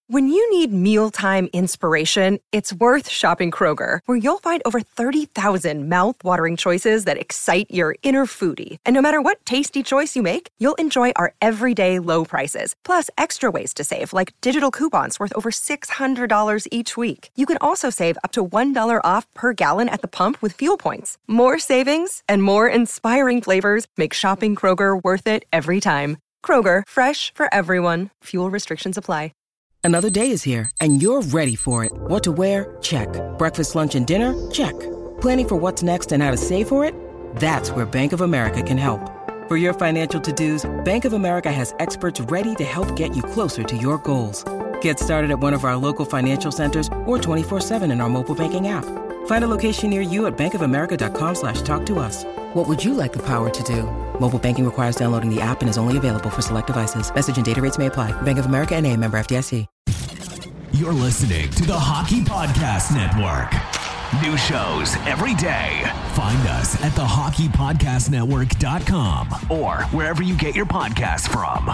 When you need mealtime inspiration, it's worth shopping Kroger, where you'll find over 30,000 mouth-watering choices that excite your inner foodie. And no matter what tasty choice you make, you'll enjoy our everyday low prices, plus extra ways to save, like digital coupons worth over $600 each week. You can also save up to $1 off per gallon at the pump with fuel points. More savings and more inspiring flavors make shopping Kroger worth it every time. Kroger, fresh for everyone. Fuel restrictions apply. Another day is here, and you're ready for it. What to wear? Check. Breakfast, lunch, and dinner? Check. Planning for what's next and how to save for it? That's where Bank of America can help. For your financial to-dos, Bank of America has experts ready to help get you closer to your goals. Get started at one of our local financial centers or 24/7 in our mobile banking app. Find a location near you at bankofamerica.com/talktous. What would you like the power to do? Mobile banking requires downloading the app and is only available for select devices. Message and data rates may apply. Bank of America N.A., member FDIC. You're listening to the Hockey Podcast Network. New shows every day. Find us at thehockeypodcastnetwork.com or wherever you get your podcasts from.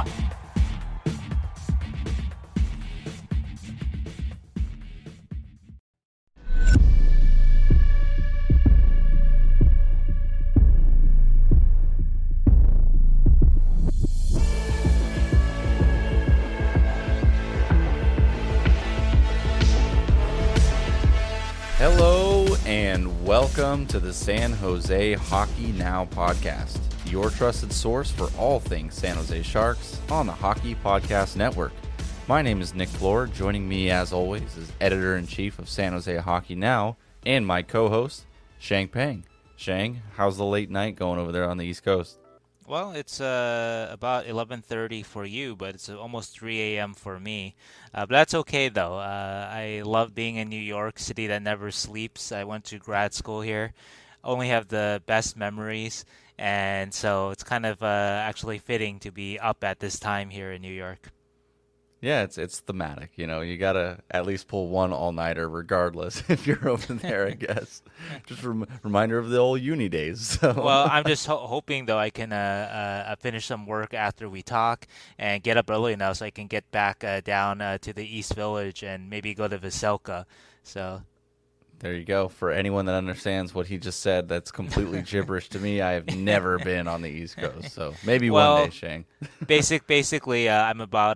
Hello and welcome to the San Jose Hockey Now podcast, your trusted source for all things San Jose Sharks on the Hockey Podcast Network. My name is Nick Floor. Joining me as always is Editor-in-Chief of San Jose Hockey Now and my co-host, Shang Peng. Shang, how's the late night going over there on the East Coast? Well, it's about 11:30 for you, but it's almost 3 a.m. for me. But that's okay, though. I love being in New York, city that never sleeps. I went to grad school here. Only have the best memories, and so it's kind of actually fitting to be up at this time here in New York. Yeah, it's thematic. You know, you got to at least pull one all-nighter regardless if you're over there, I guess. Just reminder of the old uni days. So. Well, I'm just hoping, though, I can finish some work after we talk and get up early enough so I can get back down to the East Village and maybe go to Veselka. So. There you go. For anyone that understands what he just said, that's completely gibberish to me. I have never been on the East Coast, so maybe one day, Shang. Basically, I'm about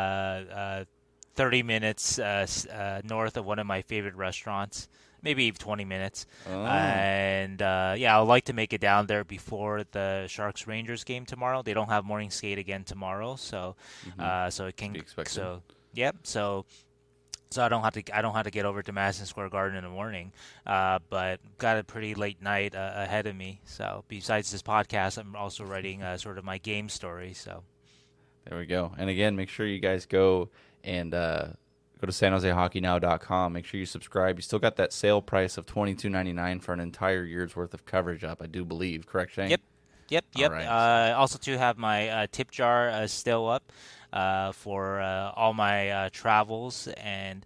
30 minutes north of one of my favorite restaurants, maybe 20 minutes. Oh. And, I would like to make it down there before the Sharks-Rangers game tomorrow. They don't have morning skate again tomorrow, so so it can so yep, so I don't have to get over to Madison Square Garden in the morning, but got a pretty late night ahead of me. So besides this podcast, I'm also writing sort of my game story. So there we go. And again, make sure you guys go and go to sanjosehockeynow.com. Make sure you subscribe. You still got that sale price of $22.99 for an entire year's worth of coverage up, I do believe. Correct, Shane? Yep. All right. Also, to have my tip jar still up. For all my travels and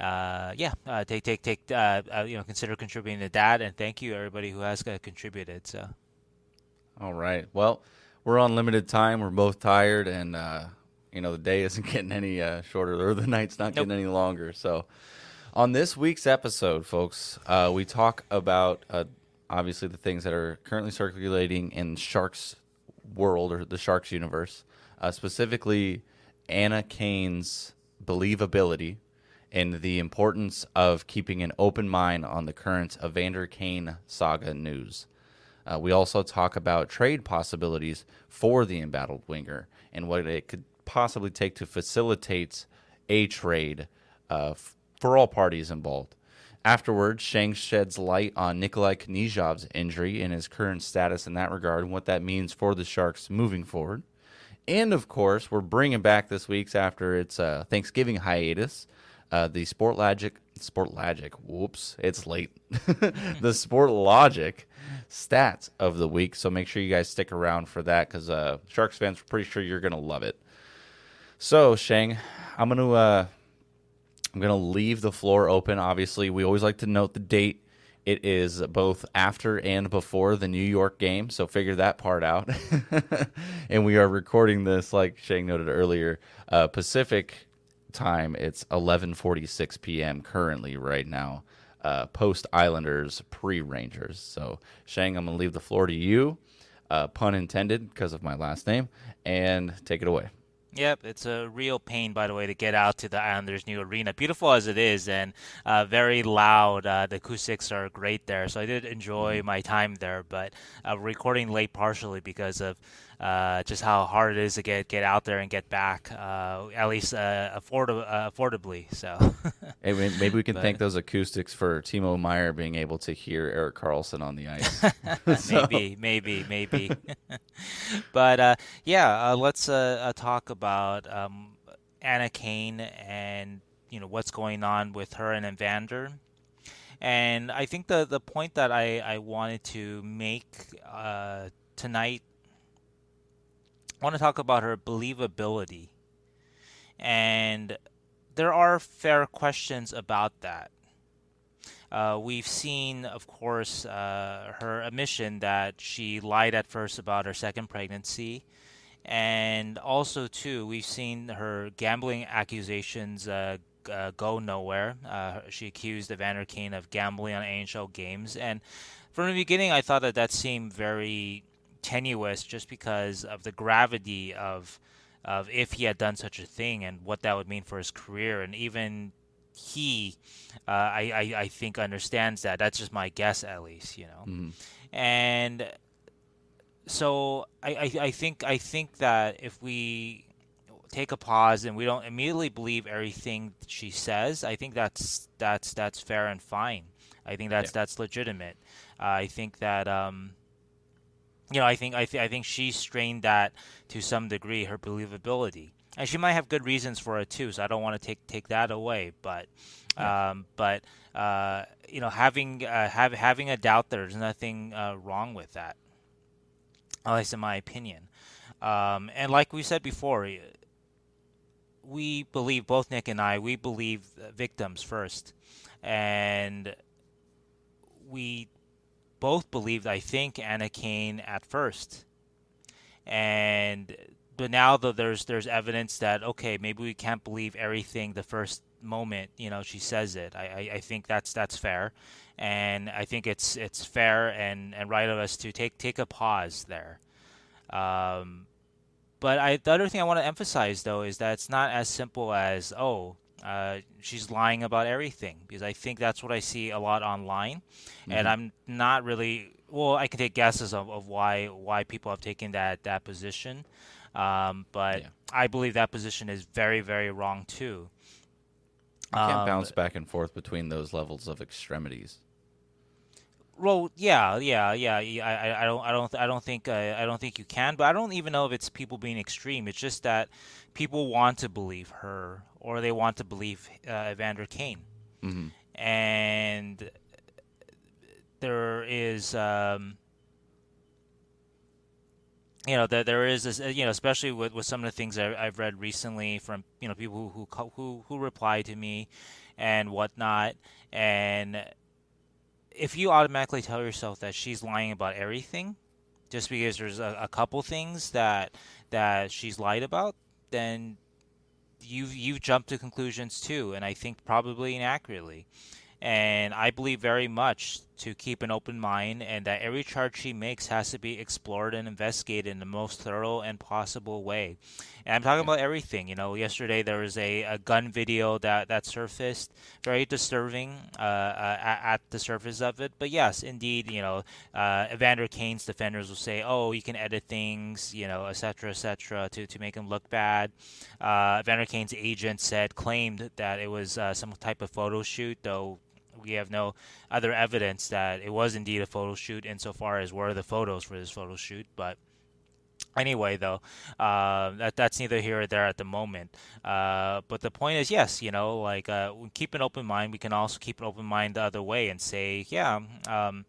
consider contributing to that, and thank you everybody who has contributed. So, all right. Well, we're on limited time. We're both tired, and the day isn't getting any shorter, or the night's not getting any longer. So, on this week's episode, folks, we talk about obviously the things that are currently circulating in Sharks world or the Sharks universe. Specifically, Anna Kane's believability and the importance of keeping an open mind on the current Evander Kane saga news. We also talk about trade possibilities for the embattled winger and what it could possibly take to facilitate a trade for all parties involved. Afterwards, Shang sheds light on Nikolai Knyzhov's injury and his current status in that regard and what that means for the Sharks moving forward. And, of course, we're bringing back this week's after its Thanksgiving hiatus, the Sportlogic, whoops, it's late, the Sportlogic stats of the week. So make sure you guys stick around for that because Sharks fans, we're pretty sure you're going to love it. So, Shang, I'm going to leave the floor open. Obviously, we always like to note the date. It is both after and before the New York game, so figure that part out. And we are recording this, like Shang noted earlier, Pacific time, it's 11:46 p.m. currently right now, post Islanders, pre Rangers. So Sheng, I'm gonna leave the floor to you, pun intended because of my last name, and take it away. Yep, it's a real pain, by the way, to get out to the Islanders' new arena. Beautiful as it is, and very loud. The acoustics are great there, so I did enjoy my time there. But recording late partially because of just how hard it is to get out there and get back, at least affordably. So hey, maybe we can thank those acoustics for Timo Meier being able to hear Erik Karlsson on the ice. Maybe. But let's talk about Anna Kane and what's going on with her and Evander. And I think the point that I wanted to make tonight, I want to talk about her believability. And there are fair questions about that. We've seen, of course, her admission that she lied at first about her second pregnancy. And also, too, we've seen her gambling accusations go nowhere. She accused Evander Kane of gambling on NHL games. And from the beginning, I thought that seemed very tenuous just because of the gravity of if he had done such a thing and what that would mean for his career. And even he, I think, understands that. That's just my guess, at least, Mm-hmm. And so I think that if we take a pause and we don't immediately believe everything she says, I think that's fair and fine. I think that's legitimate. I think that I think she strained that to some degree, her believability, and she might have good reasons for it too. So I don't want to take that away, but having a doubt, there's nothing wrong with that, at least in my opinion. And like we said before, we believe, both Nick and I, we believe victims first, and we both believed, I think, Anna Kane at first. But now that there's evidence that, okay, maybe we can't believe everything the first moment, she says it. I think that's fair. And I think it's fair and right of us to take a pause there. But the other thing I want to emphasize, though, is that it's not as simple as, she's lying about everything, because I think that's what I see a lot online. Mm-hmm. And I'm not really, I can take guesses of why people have taken that position. But I believe that position is very, very wrong too. You can't bounce back and forth between those levels of extremities. Well, yeah. I don't think you can, but I don't even know if it's people being extreme. It's just that people want to believe her, or they want to believe Evander Kane. Mm-hmm. And there is, there is this, especially with some of the things I've read recently from people who reply to me and whatnot, and if you automatically tell yourself that she's lying about everything, just because there's a couple things that she's lied about, then you jump to conclusions too, and I think probably inaccurately. And I believe very much to keep an open mind, and that every charge she makes has to be explored and investigated in the most thorough and possible way. And I'm talking about everything. Yesterday there was a gun video that surfaced, very disturbing at the surface of it. But yes, indeed, Evander Kane's defenders will say, oh, you can edit things, et cetera, to make him look bad. Evander Kane's agent claimed that it was some type of photo shoot, though we have no other evidence that it was indeed a photo shoot insofar as where are the photos for this photo shoot. But anyway, though, that's neither here or there at the moment. But the point is, yes, we keep an open mind. We can also keep an open mind the other way and say, the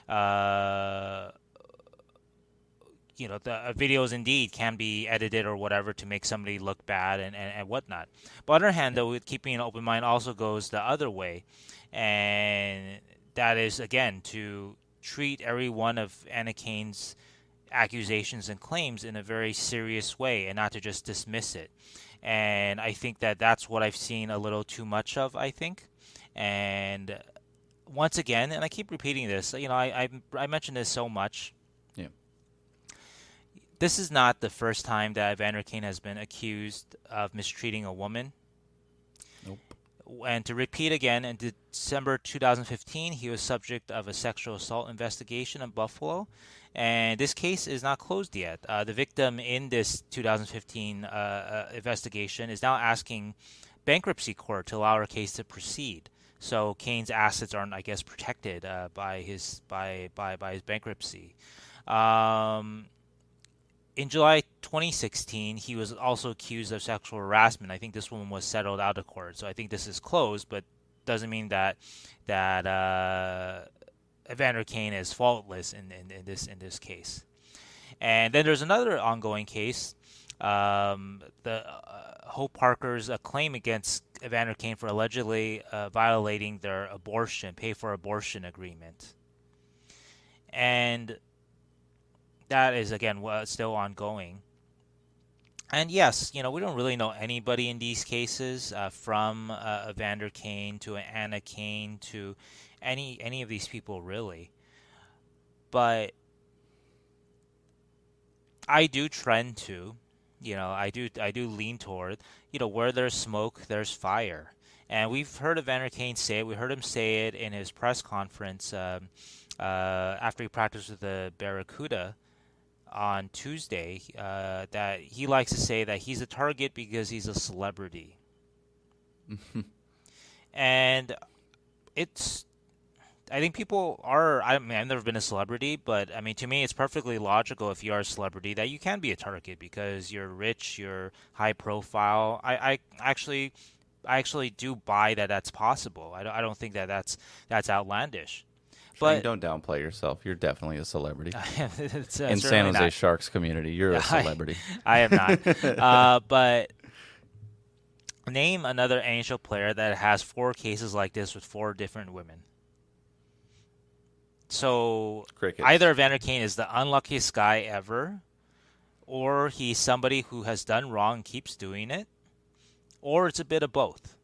videos indeed can be edited or whatever to make somebody look bad and whatnot. But on the other hand, though, with keeping an open mind also goes the other way. And that is, again, to treat every one of Anna Kane's accusations and claims in a very serious way and not to just dismiss it. And I think that that's what I've seen a little too much of, I think. And once again, and I keep repeating this, I mentioned this so much. Yeah. This is not the first time that Evander Kane has been accused of mistreating a woman. Nope. And to repeat again, in December 2015, he was subject of a sexual assault investigation in Buffalo. And this case is not closed yet. The victim in this 2015 investigation is now asking bankruptcy court to allow her case to proceed. So Kane's assets aren't, I guess, protected by his bankruptcy. In July 2016, he was also accused of sexual harassment. I think this one was settled out of court. So I think this is closed, but doesn't mean that Evander Kane is faultless in this case. And then there's another ongoing case, Hope Parker's claim against Evander Kane for allegedly violating their pay for abortion agreement. And that is, again, still ongoing. And yes, we don't really know anybody in these cases, from Evander Kane to Anna Kane to any of these people, really. But I do trend to, I do lean toward, where there's smoke, there's fire. And we've heard Evander Kane say it. We heard him say it in his press conference after he practiced with the Barracuda on Tuesday, that he likes to say that he's a target because he's a celebrity. And I think people are, I've never been a celebrity, but to me it's perfectly logical if you are a celebrity that you can be a target because you're rich, you're high profile. I actually do buy that that's possible. I don't think that that's outlandish. But don't downplay yourself. You're definitely a celebrity. It's, in San Jose Sharks community, you're a celebrity. I am not. But name another NHL player that has 4 cases like this with 4 different women. So Crickets. Either Evander Kane is the unluckiest guy ever, or he's somebody who has done wrong and keeps doing it, or it's a bit of both.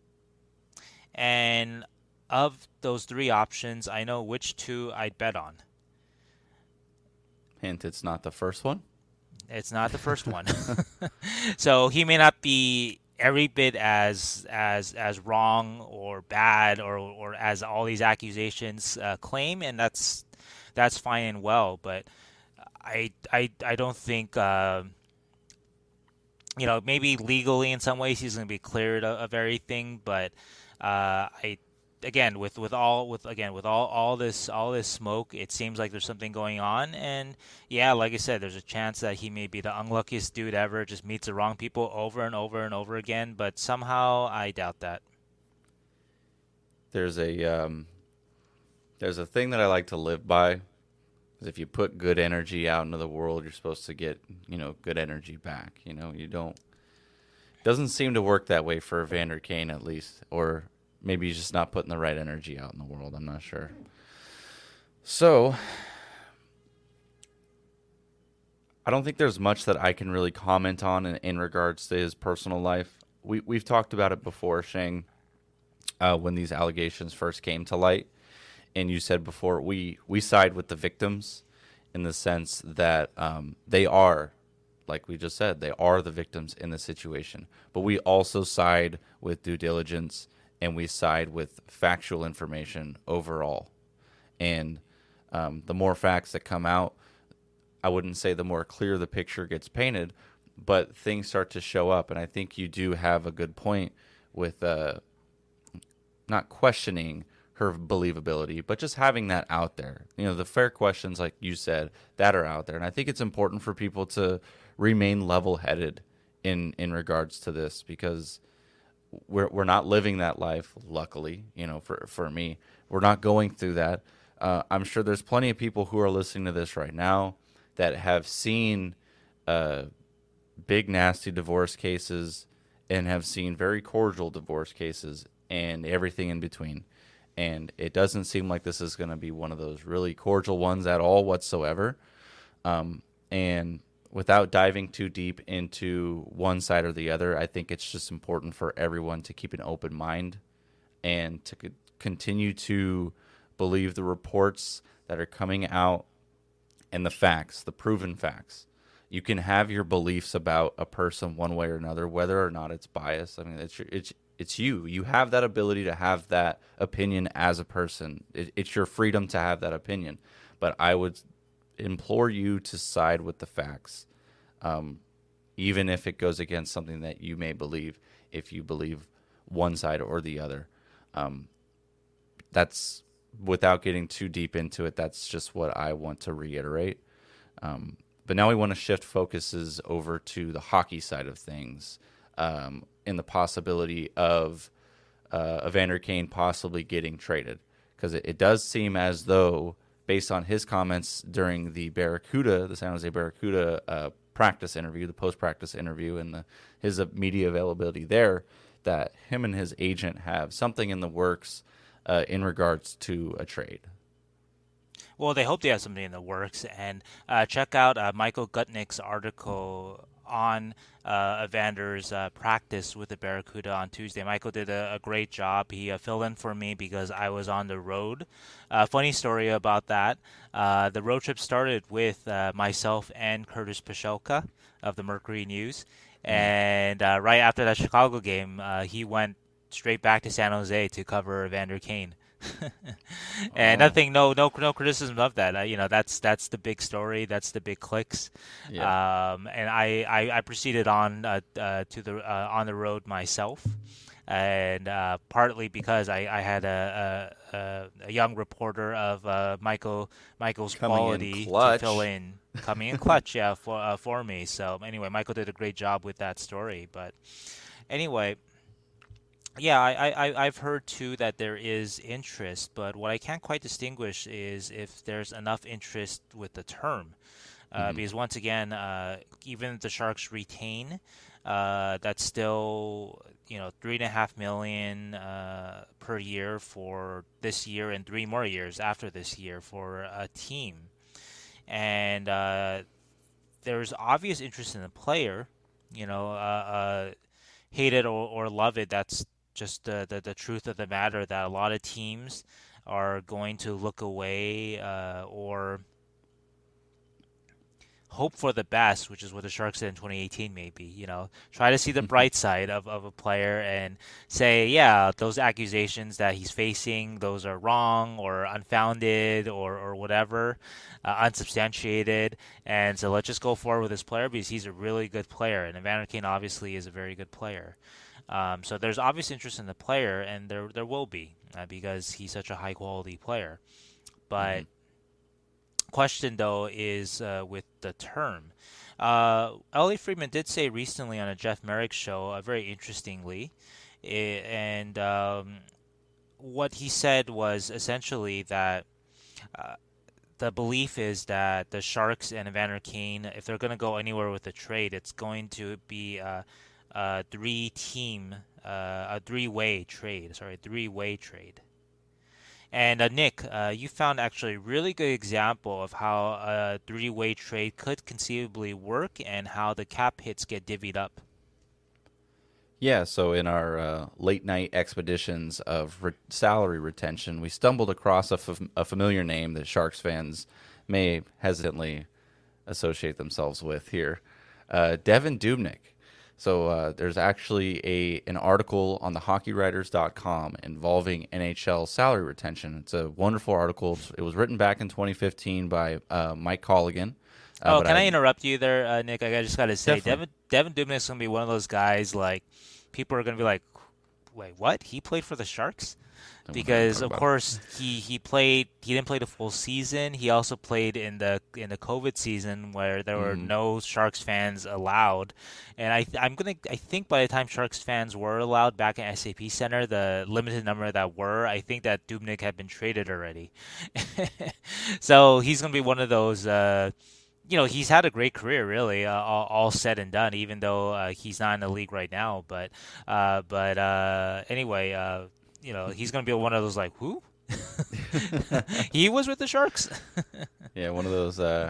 And of those 3 options, I know which 2 I'd bet on. Hint, it's not the first one? It's not the first one. So he may not be every bit as wrong or bad or as all these accusations claim, and that's fine and well. But I don't think maybe legally in some ways he's going to be cleared of everything, but with all this smoke, it seems like there's something going on. And yeah, like I said, there's a chance that he may be the unluckiest dude ever, just meets the wrong people over and over and over again. But somehow I doubt that. There's a thing that I like to live by. Is if you put good energy out into the world, you're supposed to get, good energy back. It doesn't seem to work that way for Evander Kane, at least, or maybe he's just not putting the right energy out in the world. I'm not sure. So, I don't think there's much that I can really comment on in regards to his personal life. We've talked about it before, Sheng, when these allegations first came to light. And you said before, we side with the victims in the sense that they are, like we just said, they are the victims in the situation. But we also side with due diligence, and we side with factual information overall. And the more facts that come out, I wouldn't say the more clear the picture gets painted, but things start to show up. And I think you do have a good point with not questioning her believability, but just having that out there. The fair questions, like you said, that are out there. And I think it's important for people to remain level-headed in regards to this, because we're not living that life, luckily, for me. We're not going through that. I'm sure there's plenty of people who are listening to this right now that have seen big, nasty divorce cases and have seen very cordial divorce cases and everything in between. And it doesn't seem like this is going to be one of those really cordial ones at all whatsoever. And without diving too deep into one side or the other, I think it's just important for everyone to keep an open mind and to continue to believe the reports that are coming out and the facts, the proven facts. You can have your beliefs about a person one way or another, whether or not it's biased. I mean, it's you. You have that ability to have that opinion as a person. It's your freedom to have that opinion. But I would implore you to side with the facts, even if it goes against something that you may believe, if you believe one side or the other. That's, without getting too deep into it, that's just what I want to reiterate. But now we want to shift focuses over to the hockey side of things, in the possibility of Evander Kane possibly getting traded. Because it does seem as though, based on his comments during the San Jose Barracuda practice interview, the post-practice interview, and his media availability there, that him and his agent have something in the works in regards to a trade. Well, they hope they have something in the works. And check out Michael Gutnick's article on Evander's practice with the Barracuda on Tuesday. Michael did a great job. He filled in for me because I was on the road. Funny story about that. The road trip started with myself and Curtis Pachelka of the Mercury News. And right after that Chicago game, he went straight back to San Jose to cover Evander Kane. And nothing, no criticism of that. That's the big story. That's the big clicks. Yeah. And I proceeded on to the on the road myself, and partly because I had a young reporter of Michael's quality to fill in, coming in clutch, yeah, for me. So anyway, Michael did a great job with that story. But anyway. Yeah, I've heard too that there is interest, but what I can't quite distinguish is if there's enough interest with the term. Because once again, even if the Sharks retain, that's still $3.5 million per year for this year and 3 more years after this year for a team. And there's obvious interest in the player. Hate it or love it, that's just the truth of the matter, that a lot of teams are going to look away or hope for the best, which is what the Sharks did in 2018 maybe. Try to see the bright side of a player and say, yeah, those accusations that he's facing, those are wrong or unfounded or whatever, unsubstantiated. And so let's just go forward with this player because he's a really good player. And Evander Kane obviously is a very good player. So there's obvious interest in the player, and there will be because he's such a high-quality player. But question, though, is with the term. Elliot Friedman did say recently on a Jeff Merrick show, very interestingly, and what he said was essentially that the belief is that the Sharks and Evander Kane, if they're going to go anywhere with the trade, it's going to be a three-way trade. And Nick, you found actually a really good example of how a three-way trade could conceivably work and how the cap hits get divvied up. Yeah, so in our late-night expeditions of salary retention, we stumbled across a familiar name that Sharks fans may hesitantly associate themselves with here, Devan Dubnyk. So there's actually an article on the HockeyWriters.com involving NHL salary retention. It's a wonderful article. It was written back in 2015 by Mike Colligan. Can I interrupt you there, Nick? I just got to say, Devan Dubnyk is going to be one of those guys, like, people are going to be like, wait, what? He played for the Sharks? Because of course he didn't play the full season. He also played in the COVID season where there were no Sharks fans allowed. And I think by the time Sharks fans were allowed back in SAP Center, the limited number that were, I think that Dubnyk had been traded already. So he's going to be one of those. He's had a great career, really, all said and done, even though he's not in the league right now. But anyway. He's going to be one of those like, who? He was with the Sharks? Yeah, one of those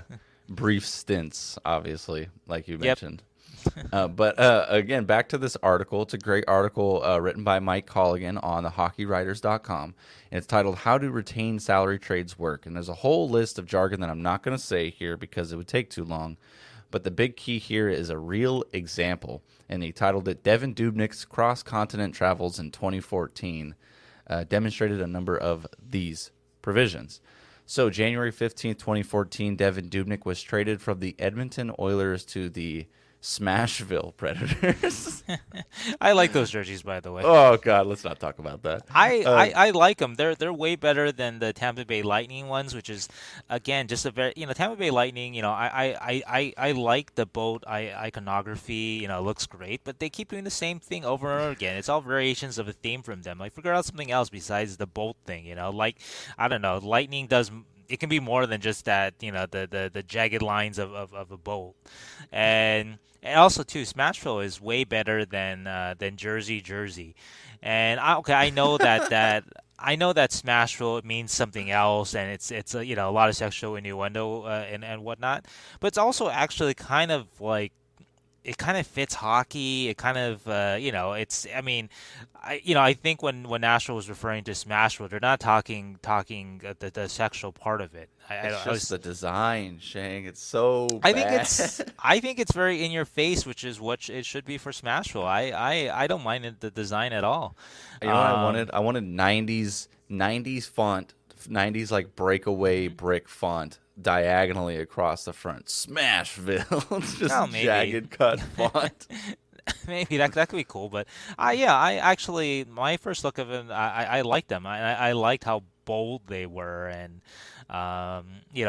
brief stints, obviously, like you mentioned. But again, back to this article. It's a great article written by Mike Colligan on thehockeywriters.com. And it's titled, How Do Retained Salary Trades Work? And there's a whole list of jargon that I'm not going to say here because it would take too long. But the big key here is a real example. And he titled it, Devan Dubnyk's Cross-Continent Travels in 2014 demonstrated a number of these provisions. So January 15th, 2014, Devan Dubnyk was traded from the Edmonton Oilers to the Smashville Predators. I like those jerseys, by the way. Oh God, let's not talk about that. I like them. They're way better than the Tampa Bay Lightning ones, which is again just a very Tampa Bay Lightning. I like the boat iconography. It looks great, but they keep doing the same thing over and over again. It's all variations of a theme from them. Like figure out something else besides the boat thing. Like I don't know, Lightning does. It can be more than just that, the jagged lines of a boat, and also too, Smashville is way better than Jersey, and I know that I know that Smashville means something else, and it's a lot of sexual innuendo and whatnot, but it's also actually kind of like. It kind of fits hockey. It kind of, it's. I mean, I think when Nashville was referring to Smashville, they're not talking the sexual part of it. It's just the design, Shang. It's so bad. I think it's very in your face, which is what it should be for Smashville. I don't mind the design at all. You know what I wanted? I wanted 90s font, 90s like breakaway brick font. Diagonally across the front, Smashville. It's just jagged cut font. Maybe that could be cool, but I actually my first look of it, I liked them. I liked how bold they were, and I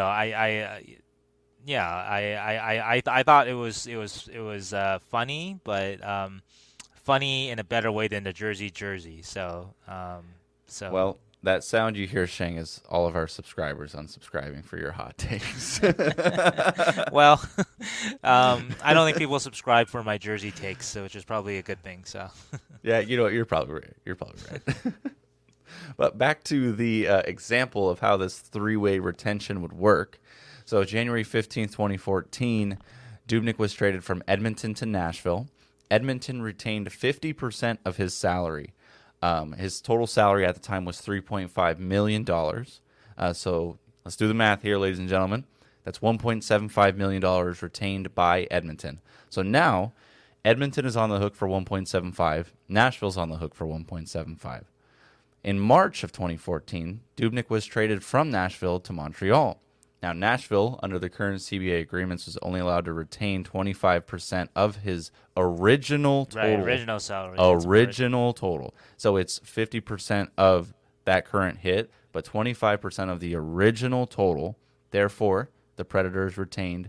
thought it was funny, but funny in a better way than the Jersey. So well. That sound you hear, Shang, is all of our subscribers unsubscribing for your hot takes. Well, I don't think people subscribe for my Jersey takes, which is probably a good thing. So, yeah, you're probably right. You're probably right. But back to the example of how this three-way retention would work. So, January 15th, 2014, Dubnyk was traded from Edmonton to Nashville. Edmonton retained 50% of his salary. His total salary at the time was $3.5 million. So let's do the math here, ladies and gentlemen. That's $1.75 million retained by Edmonton. So now Edmonton is on the hook for $1.75. Nashville's on the hook for $1.75. In March of 2014, Dubnyk was traded from Nashville to Montreal. Now, Nashville, under the current CBA agreements, was only allowed to retain 25% of his original total. Right, original salary. Original total. So it's 50% of that current hit, but 25% of the original total. Therefore, the Predators retained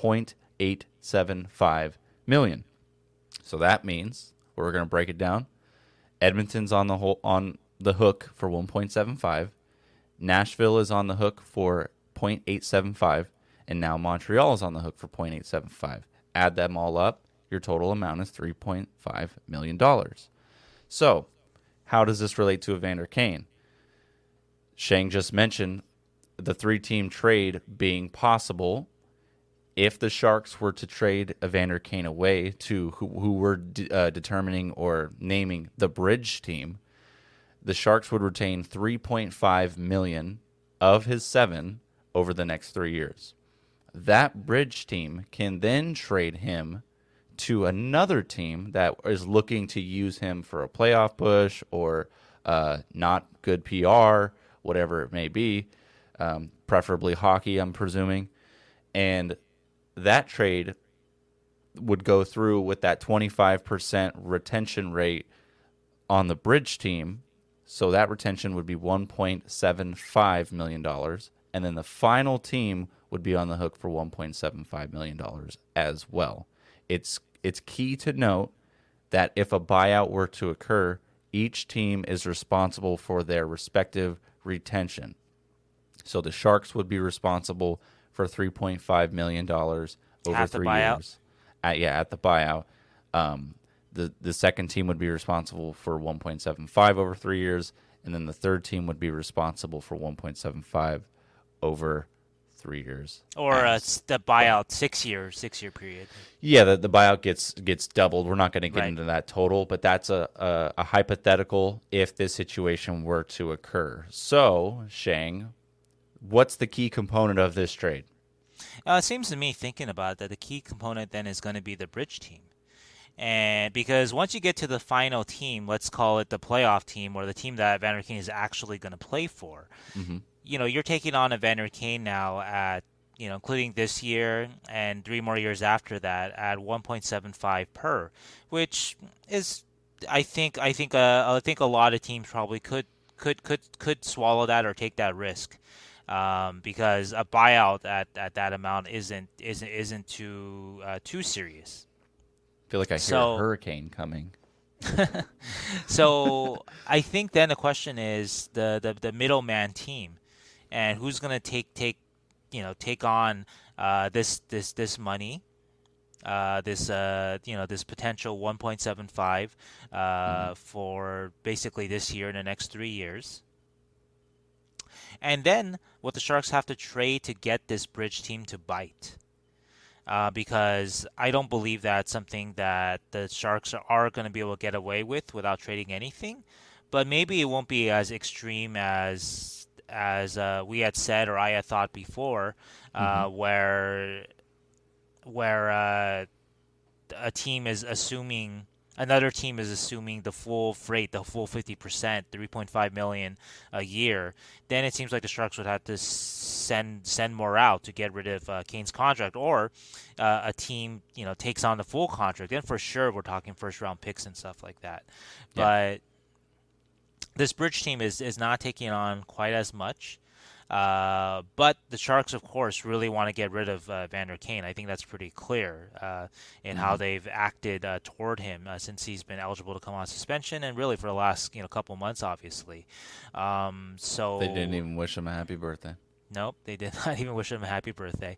$0.875 million. So that means, we're going to break it down, Edmonton's on the hook for 1.75. Nashville is on the hook for 0.875, and now Montreal is on the hook for 0.875. Add them all up, your total amount is $3.5 million. So, how does this relate to Evander Kane? Shang just mentioned the three-team trade being possible if the Sharks were to trade Evander Kane away to who were determining or naming the bridge team. The Sharks would retain $3.5 million of his $7 over the next 3 years. That bridge team can then trade him to another team that is looking to use him for a playoff push or not good PR, whatever it may be, preferably hockey, I'm presuming. And that trade would go through with that 25% retention rate on the bridge team. So that retention would be $1.75 million. And then the final team would be on the hook for $1.75 million as well. It's key to note that if a buyout were to occur, each team is responsible for their respective retention. So the Sharks would be responsible for $3.5 million over 3 years. At the buyout. The second team would be responsible for 1.75 over 3 years, and then the third team would be responsible for 1.75 over 3 years. Or the buyout 6 year period. Yeah, the buyout gets doubled. We're not going to get Right. into that total, but that's a hypothetical if this situation were to occur. So, Shang, what's the key component of this trade? It seems to me, thinking about it, that the key component then is going to be the bridge team. And because once you get to the final team, let's call it the playoff team or the team that Evander Kane is actually going to play for, you're taking on Evander Kane now at, including this year and 3 more years after that at 1.75 per, which is, I think a lot of teams probably could swallow that or take that risk. Because a buyout at that amount isn't too serious. I feel like I hear a hurricane coming. So I think then the question is the middleman team, and who's going to take on this money, this potential 1.75 for basically this year and the next 3 years. And then what the Sharks have to trade to get this bridge team to bite. Because I don't believe that's something that the Sharks are going to be able to get away with without trading anything. But maybe it won't be as extreme as we had said or I had thought before, where another team is assuming the full freight, the full 50%, $3.5 million a year. Then it seems like the Sharks would have to send more out to get rid of Kane's contract, or a team takes on the full contract. Then for sure we're talking first round picks and stuff like that. Yeah. But this bridge team is not taking on quite as much. But the Sharks, of course, really want to get rid of Evander Kane. I think that's pretty clear in how they've acted toward him since he's been eligible to come on suspension, and really for the last couple months, obviously. So they didn't even wish him a happy birthday. Nope, they did not even wish him a happy birthday.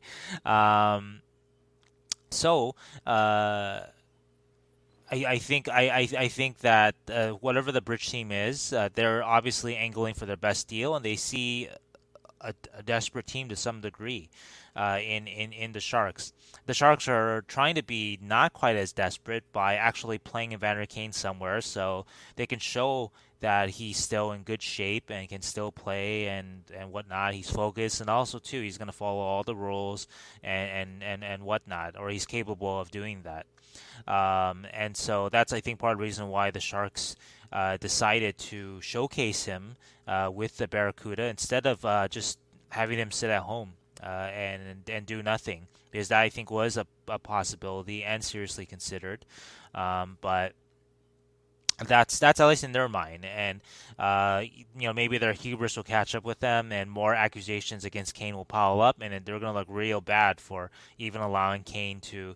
I think that whatever the bridge team is, they're obviously angling for their best deal, and they see a desperate team to some degree in the Sharks. The Sharks are trying to be not quite as desperate by actually playing Evander Kane somewhere, so they can show that he's still in good shape and can still play and whatnot. He's focused, and also too he's going to follow all the rules and whatnot, or he's capable of doing that. And so that's, I think, part of the reason why the Sharks decided to showcase him with the Barracuda instead of just having him sit at home and do nothing, because that, I think, was a possibility and seriously considered. But that's at least in their mind, and maybe their hubris will catch up with them, and more accusations against Kane will pile up, and they're going to look real bad for even allowing Kane to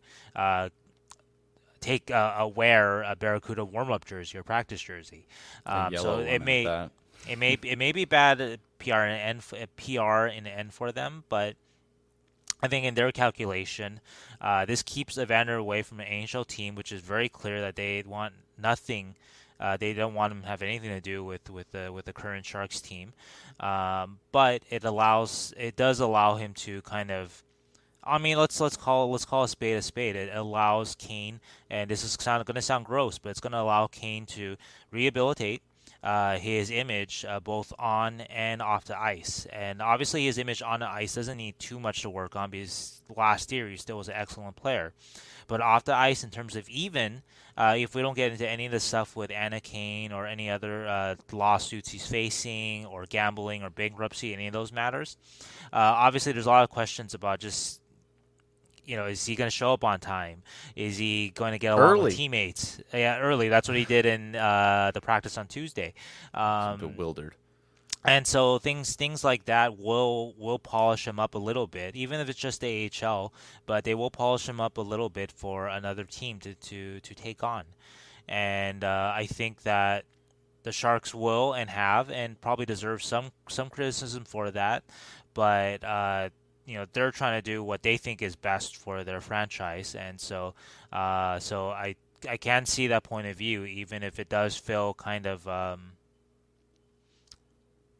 wear a Barracuda warm-up jersey or practice jersey. So it may be bad PR in the end for them, but I think in their calculation, this keeps Evander away from an NHL team, which is very clear that they want nothing. They don't want him to have anything to do with the current Sharks team. But it does allow him to kind of, I mean, let's call a spade a spade. It allows Kane, and this is going to sound gross, but it's going to allow Kane to rehabilitate his image both on and off the ice. And obviously his image on the ice doesn't need too much to work on, because last year he still was an excellent player. But off the ice, in terms of if we don't get into any of the stuff with Anna Kane or any other lawsuits he's facing, or gambling or bankruptcy, any of those matters, obviously there's a lot of questions about just, is he going to show up on time? Is he going to get along with teammates? Yeah, early. That's what he did in the practice on Tuesday. Bewildered. And so things like that will polish him up a little bit, even if it's just the AHL. But they will polish him up a little bit for another team to take on. And I think that the Sharks will and have and probably deserve some criticism for that. But they're trying to do what they think is best for their franchise, and so I can see that point of view, even if it does feel kind of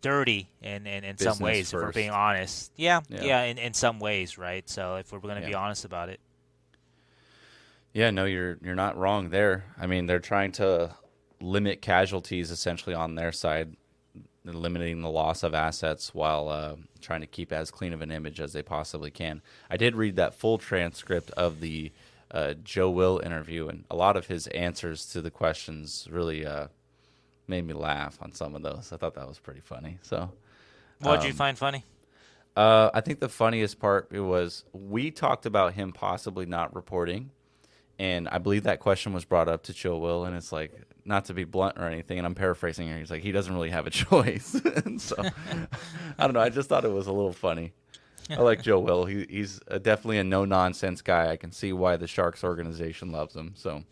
dirty in some ways, first. if we're being honest. Yeah, in some ways, right? So if we're going to be honest about it. Yeah, no, you're not wrong there. I mean, they're trying to limit casualties essentially on their side, limiting the loss of assets while trying to keep as clean of an image as they possibly can. I did read that full transcript of the Joe Will interview, and a lot of his answers to the questions really made me laugh on some of those. I thought that was pretty funny. So, what did you find funny? I think the funniest part was we talked about him possibly not reporting. And I believe that question was brought up to Joe Will, and it's like, not to be blunt or anything, and I'm paraphrasing here. He's like, he doesn't really have a choice. And so, I don't know. I just thought it was a little funny. I like Joe Will. He's definitely a no-nonsense guy. I can see why the Sharks organization loves him. So,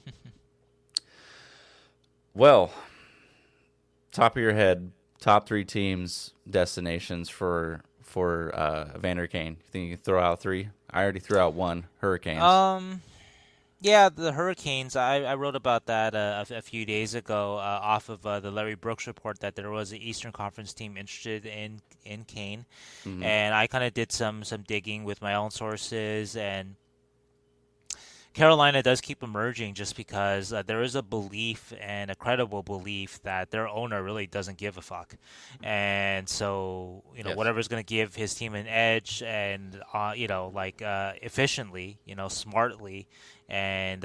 well, top of your head, top 3 teams, destinations for Evander Kane. You think you can throw out 3? I already threw out 1, Hurricanes. Yeah, the Hurricanes. I wrote about that a few days ago off of the Larry Brooks report that there was an Eastern Conference team interested in Kane, and I kind of did some digging with my own sources, and Carolina does keep emerging just because there is a belief and a credible belief that their owner really doesn't give a fuck. And so, whatever's going to give his team an edge and, efficiently, smartly and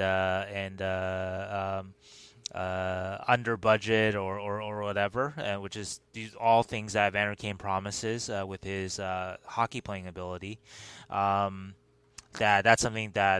under budget or whatever, which is all things that Evander Kane promises with his hockey playing ability. That's something that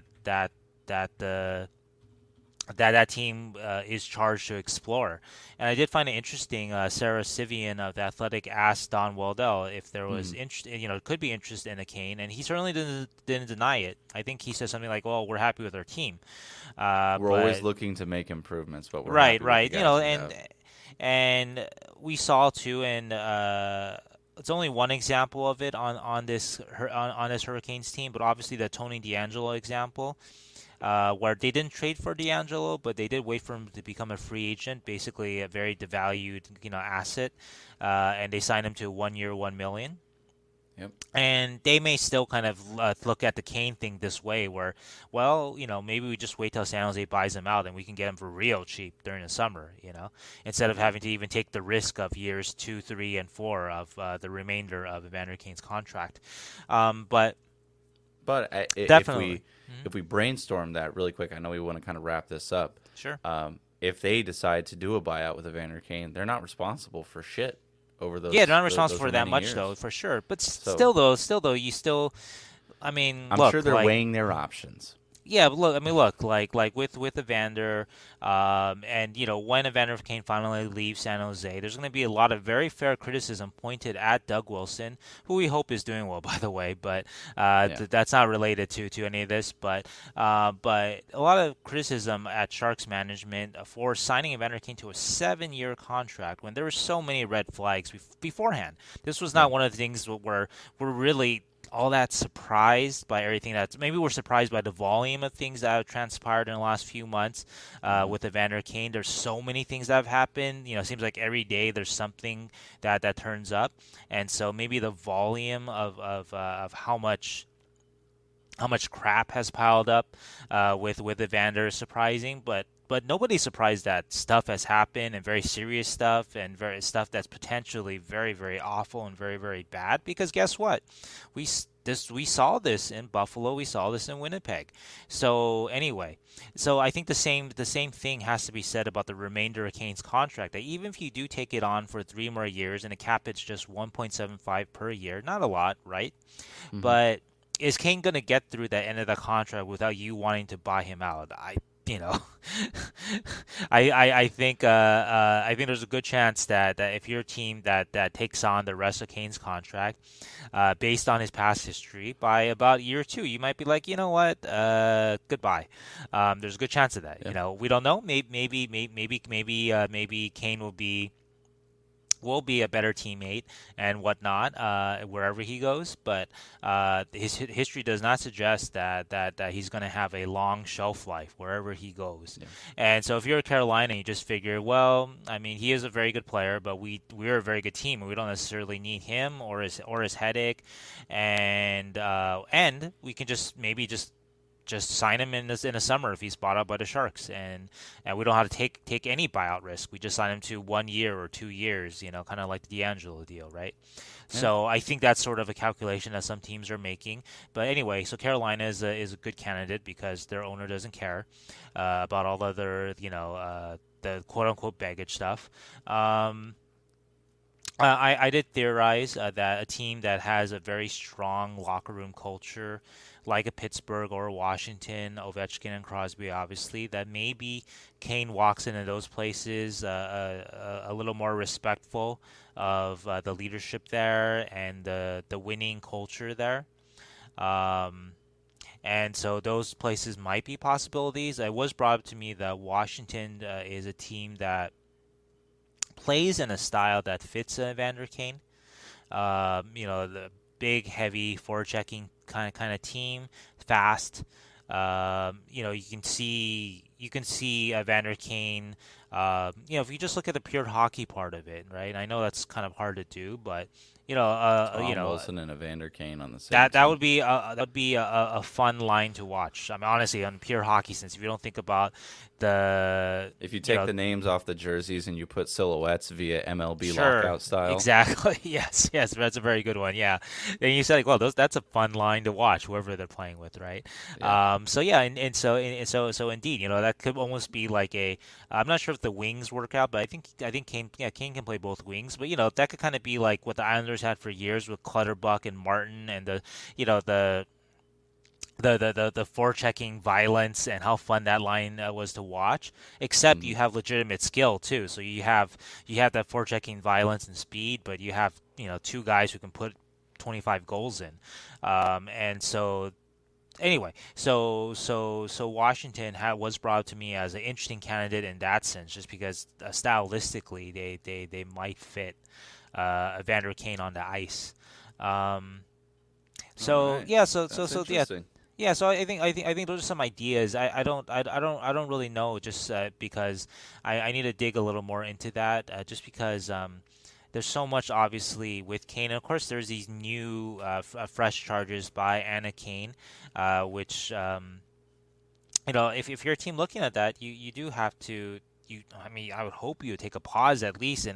team is charged to explore. And I did find it interesting. Sarah Sivian of The Athletic asked Don Waldell if there was interest, could be interest in a Kane, and he certainly didn't deny it. I think he said something like, "Well, we're happy with our team. We're always looking to make improvements, but we're right. Happy with and we saw too, and it's only one example of it on this Hurricanes team, but obviously the Tony DeAngelo example. Where they didn't trade for DeAngelo, but they did wait for him to become a free agent, basically a very devalued, asset, and they signed him to 1 year, $1 million. Yep. And they may still kind of look at the Kane thing this way, where, maybe we just wait till San Jose buys him out and we can get him for real cheap during the summer, instead of having to even take the risk of years 2, 3, and 4 of the remainder of Evander Kane's contract. But definitely. If we brainstorm that really quick, I know we want to kind of wrap this up. Sure. If they decide to do a buyout with Evander Kane, they're not responsible for shit over those. Yeah, they're not responsible for that much, years. though, for sure. But still, though, you still, I'm sure they're weighing their options. Yeah, but look, like with Evander, and when Evander Kane finally leaves San Jose, there's going to be a lot of very fair criticism pointed at Doug Wilson, who we hope is doing well, by the way. But that's not related to any of this. But a lot of criticism at Sharks management for signing Evander Kane to a 7-year contract when there were so many red flags beforehand. This was not one of the things where we're really all that surprised by everything maybe we're surprised by the volume of things that have transpired in the last few months with Evander Kane. There's so many things that have happened. It seems like every day there's something that turns up, and so maybe the volume of how much crap has piled up with Evander is surprising, but nobody's surprised that stuff has happened, and very serious stuff, and very stuff that's potentially very, very awful and very, very bad. Because guess what? We saw this in Buffalo. We saw this in Winnipeg. So anyway, I think the same thing has to be said about the remainder of Kane's contract. That even if you do take it on for 3 more years, and the cap it's just 1.75 per year, not a lot, right? Mm-hmm. But is Kane going to get through the end of the contract without you wanting to buy him out? I think there's a good chance that if you're a team that takes on the rest of Kane's contract, based on his past history, by about year 2, you might be like, what, goodbye. There's a good chance of that. Yeah. We don't know. Maybe Kane will be will be a better teammate and whatnot wherever he goes, but his history does not suggest that he's going to have a long shelf life wherever he goes. Yeah. And so if you're Carolina, you just figure, well, I mean, he is a very good player, but we're a very good team, and we don't necessarily need him or his headache, and we can just sign him in a summer if he's bought out by the Sharks, and we don't have to take any buyout risk. We just sign him to 1 year or 2 years, kind of like the D'Angelo deal, right? Yeah. So I think that's sort of a calculation that some teams are making. But anyway, so Carolina is a good candidate because their owner doesn't care about all the other, the quote unquote baggage stuff. I did theorize that a team that has a very strong locker room culture, like a Pittsburgh or Washington, Ovechkin and Crosby, obviously, that maybe Kane walks into those places a little more respectful of the leadership there and the winning culture there. And so those places might be possibilities. It was brought up to me that Washington is a team that plays in a style that fits Evander Kane. The big, heavy, forechecking kind of team, fast. You can see Evander Kane. If you just look at the pure hockey part of it, right? I know that's kind of hard to do, but Tom Wilson and Evander Kane on the same that team. would be a fun line to watch. I mean, honestly, on pure hockey sense, if you don't think about if you take the names off the jerseys and you put silhouettes via MLB sure, lockout style, exactly. Yes, that's a very good one. Yeah, and you said, well, that's a fun line to watch, whoever they're playing with, right? Yeah. So indeed, that could almost be like I'm not sure if the wings work out, but I think Kane can play both wings, but that could kind of be like what the Islanders had for years with Clutterbuck and Martin, and the forechecking violence and how fun that line was to watch. Except you have legitimate skill too. So you have that forechecking violence and speed, but you have two guys who can put 25 goals in. And so anyway, so Washington was brought up to me as an interesting candidate in that sense, just because stylistically they might fit Evander Kane on the ice. Right. Yeah, so I think those are some ideas. I don't really know, just because I need to dig a little more into that, just because there's so much obviously with Kane. And of course, there's these new fresh charges by Anna Kane, which if you're a team looking at that, you do have to. I would hope you would take a pause at least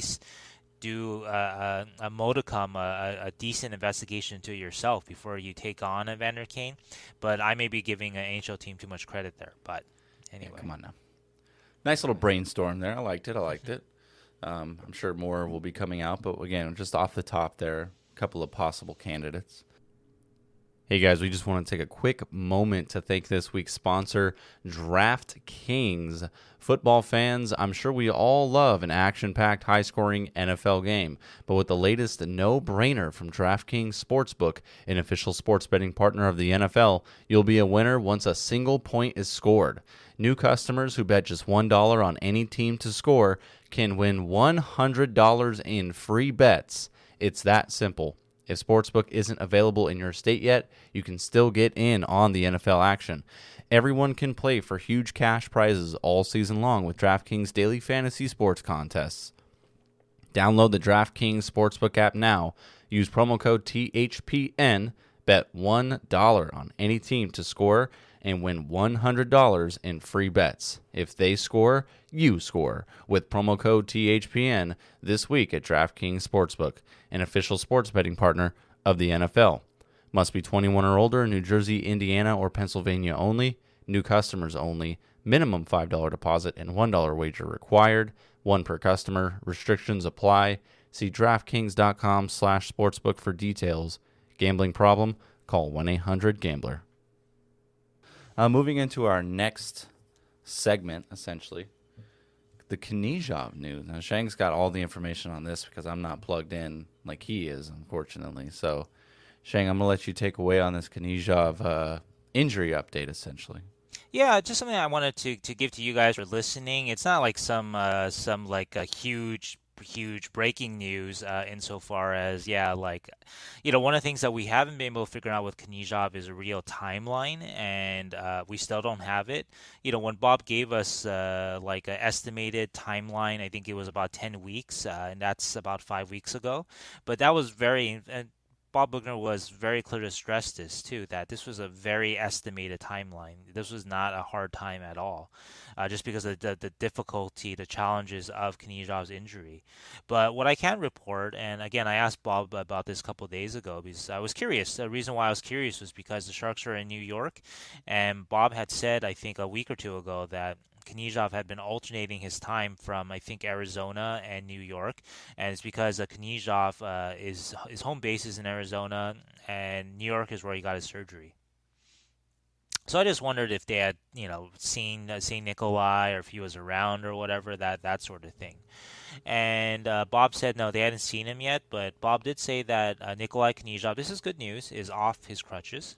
do a modicum, a decent investigation to yourself before you take on Evander Kane. But I may be giving an NHL team too much credit there. But anyway. Yeah, come on now. Nice little brainstorm there. I liked it. I'm sure more will be coming out. But again, just off the top there, a couple of possible candidates. Hey guys, we just want to take a quick moment to thank this week's sponsor, DraftKings. Football fans, I'm sure we all love an action-packed, high-scoring NFL game, but with the latest no-brainer from DraftKings Sportsbook, an official sports betting partner of the NFL, you'll be a winner once a single point is scored. New customers who bet just $1 on any team to score can win $100 in free bets. It's that simple. If Sportsbook isn't available in your state yet, you can still get in on the NFL action. Everyone can play for huge cash prizes all season long with DraftKings daily fantasy sports contests. Download the DraftKings Sportsbook app now. Use promo code THPN. Bet $1 on any team to score and win $100 in free bets. If they score, you score with promo code THPN this week at DraftKings Sportsbook, an official sports betting partner of the NFL. Must be 21 or older in New Jersey, Indiana, or Pennsylvania only. New customers only. Minimum $5 deposit and $1 wager required. One per customer. Restrictions apply. See DraftKings.com/sportsbook for details. Gambling problem? Call 1-800-GAMBLER. Moving into our next segment, essentially, the Knyzhov news. Now, Shang's got all the information on this because I'm not plugged in like he is, unfortunately. So, Shang, I'm going to let you take away on this Knyzhov injury update, essentially. Yeah, just something I wanted to give to you guys for listening. It's not like some like a huge huge breaking news insofar as, one of the things that we haven't been able to figure out with Knyzhov is a real timeline, and we still don't have it. When Bob gave us an estimated timeline, I think it was about 10 weeks, and that's about 5 weeks ago. But that was Bob Boughner was very clear to stress this too, that this was a very estimated timeline. This was not a hard time at all, just because of the difficulty, the challenges of Knyzhov's injury. But what I can report, and again, I asked Bob about this a couple of days ago because I was curious. The reason why I was curious was because the Sharks are in New York, and Bob had said, I think a week or two ago, that Knyzhov had been alternating his time from, I think, Arizona and New York, and it's because Knyzhov his home base is in Arizona, and New York is where he got his surgery. So I just wondered if they had, seen Nikolai, or if he was around or whatever, that sort of thing. And Bob said no, they hadn't seen him yet, but Bob did say that Nikolai Knyzhov, this is good news, is off his crutches.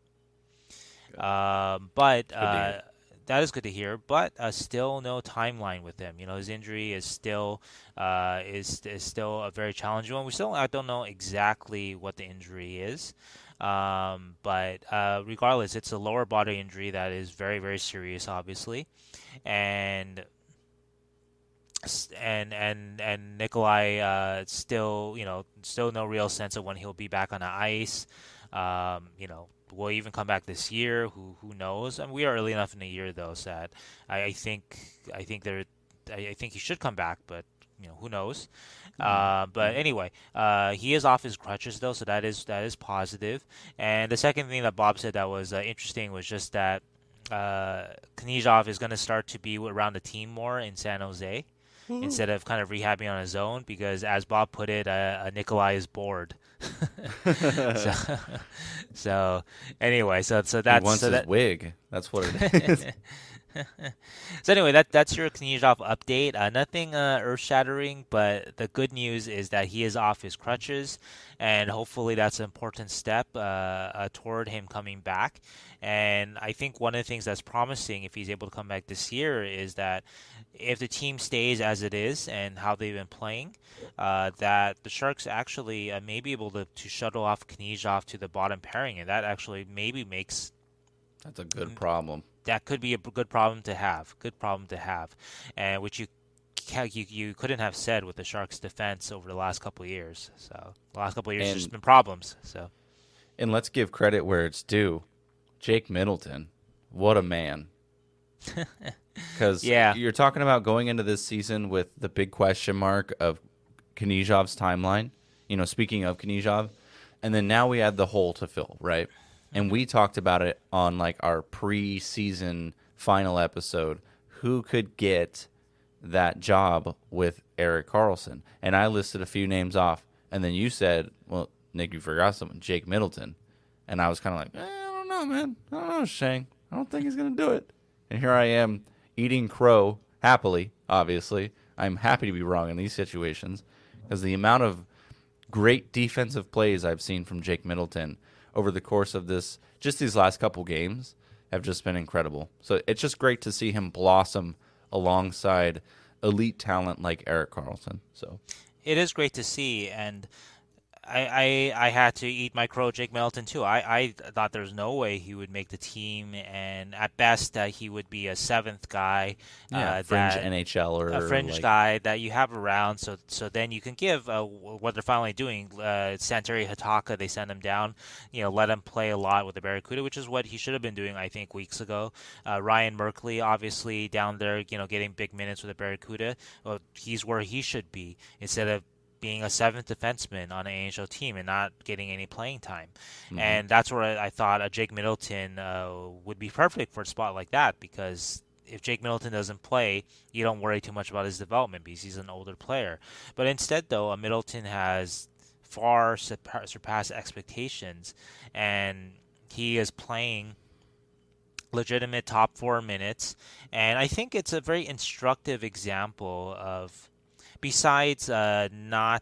That is good to hear, but still no timeline with him. His injury is still still a very challenging one. I don't know exactly what the injury is, but regardless, it's a lower body injury that is very, very serious, obviously, and Nikolai still no real sense of when he'll be back on the ice. Will even come back this year? Who knows? And we are early enough in the year, though, so that I think he should come back, but who knows? But anyway, he is off his crutches, though, so that is positive. And the second thing that Bob said that was interesting was just that Knyzhov is going to start to be around the team more in San Jose. Instead of kind of rehabbing on his own, because as Bob put it, Nikolai is bored. so anyway, so that's he wants his wig. That's what it is. So anyway, that's your Knyzhov update. Nothing earth-shattering, but the good news is that he is off his crutches, and hopefully that's an important step toward him coming back. And I think one of the things that's promising, if he's able to come back this year, is that if the team stays as it is and how they've been playing, that the Sharks actually may be able to shuttle off Knyzhov to the bottom pairing, and that actually maybe makes... That's a good problem. That could be a good problem to have. And which you couldn't have said with the Sharks' defense over the last couple of years. So the last couple of years, there's just been problems. So, and let's give credit where it's due. Jake Middleton, what a man! Because you're talking about going into this season with the big question mark of Knyzhov's timeline. Speaking of Knyzhov, and then now we had the hole to fill, right? And we talked about it on our pre-season final episode. Who could get that job with Erik Karlsson? And I listed a few names off. And then you said, well, Nick, you forgot someone, Jake Middleton. And I was kind of like, I don't know, man. I don't know, Shane. I don't think he's going to do it. And here I am eating crow happily, obviously. I'm happy to be wrong in these situations because the amount of great defensive plays I've seen from Jake Middleton over the course of these last couple games have just been incredible. So it's just great to see him blossom alongside elite talent like Erik Karlsson. So it is great to see, and I had to eat my crow, Jake Middleton, too. I thought there's no way he would make the team, and at best he would be a seventh guy. Fringe NHLer. A fringe guy that you have around, so then you can give what they're finally doing. Santeri Hataka, they send him down, let him play a lot with the Barracuda, which is what he should have been doing, I think, weeks ago. Ryan Merkley, obviously, down there, getting big minutes with the Barracuda. Well, he's where he should be, instead of being a seventh defenseman on an AHL team and not getting any playing time. Mm-hmm. And that's where I thought a Jake Middleton would be perfect for a spot like that, because if Jake Middleton doesn't play, you don't worry too much about his development because he's an older player. But instead, though, Middleton has far surpassed expectations, and he is playing legitimate top 4 minutes. And I think it's a very instructive example of, besides not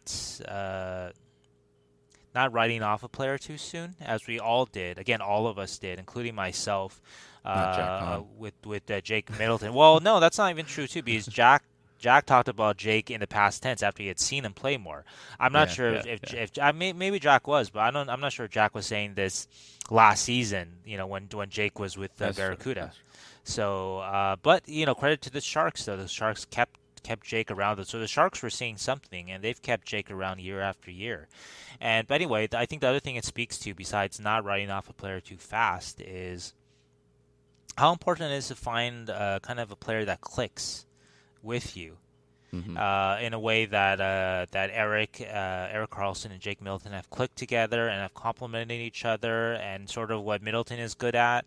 writing off a player too soon, as we all did. Again, all of us did, including myself, with Jake Middleton. Well, no, that's not even true too, because Jack Jack talked about Jake in the past tense after he had seen him play more. I'm not sure if maybe Jack was, but I'm not sure Jack was saying this last season. When Jake was with Barracuda. So, but credit to the Sharks though. The Sharks kept Jake around. So the Sharks were seeing something, and they've kept Jake around year after year. But anyway, I think the other thing it speaks to, besides not writing off a player too fast, is how important it is to find kind of a player that clicks with you in a way that Erik Karlsson and Jake Middleton have clicked together and have complemented each other, and sort of what Middleton is good at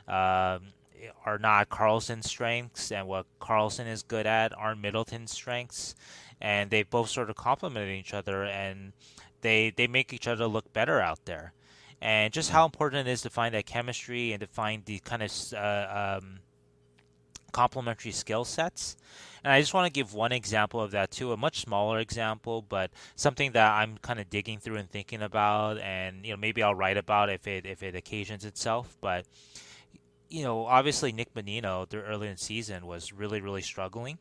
are not Karlsson's strengths, and what Karlsson is good at aren't Middleton's strengths, and they both sort of complement each other, and they make each other look better out there. And just how important it is to find that chemistry and to find the kind of complementary skill sets. And I just want to give one example of that too, a much smaller example, but something that I'm kind of digging through and thinking about, and maybe I'll write about if it occasions itself. But obviously Nick Bonino early in the season was really, really struggling.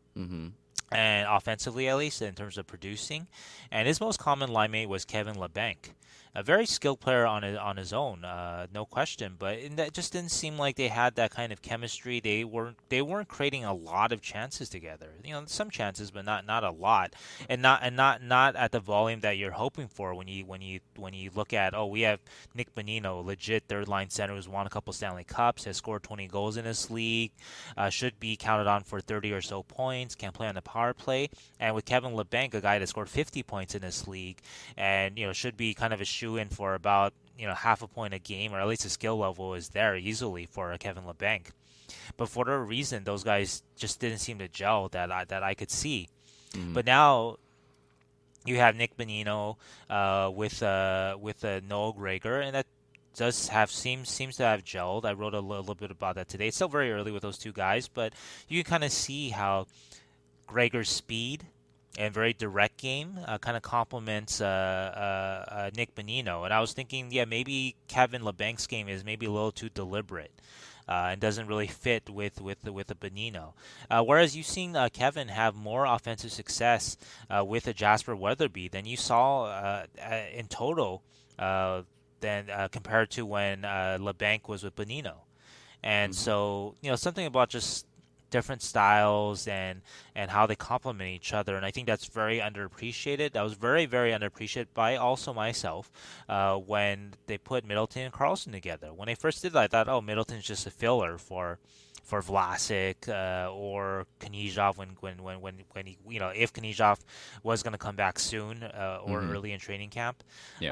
And offensively, at least in terms of producing, and his most common line mate was Kevin Labanc, a very skilled player on his own, no question. But that just didn't seem like they had that kind of chemistry. They weren't creating a lot of chances together. Some chances, but not a lot, and not at the volume that you're hoping for when you look at, we have Nick Bonino, legit third line center who's won a couple Stanley Cups, has scored 20 goals in this league, should be counted on for 30 or so points, can play on the power play, and with Kevin Labanc, a guy that scored 50 points in this league, and should be kind of a shoe-in for about half a point a game, or at least the skill level is there easily for Kevin Labanc. But for whatever reason, those guys just didn't seem to gel that I could see. But now you have Nick Bonino with Noah Gregor, and that seems to have gelled. I wrote a little bit about that today. It's still very early with those two guys, but you can kind of see how Gregor's speed and very direct game kind of complements Nick Bonino. And I was thinking, maybe Kevin Labanc's game is maybe a little too deliberate and doesn't really fit with the Bonino. Whereas you've seen Kevin have more offensive success with a Jasper Weatherby than you saw in total than compared to when Labanc was with Bonino. And so, something about just different styles and how they complement each other, and I think that's very underappreciated. That was very, very underappreciated by also myself when they put Middleton and Karlsson together. When they first did that, I thought, Middleton's just a filler for Vlasic or Knyzhov when he, if Knyzhov was going to come back soon or early in training camp.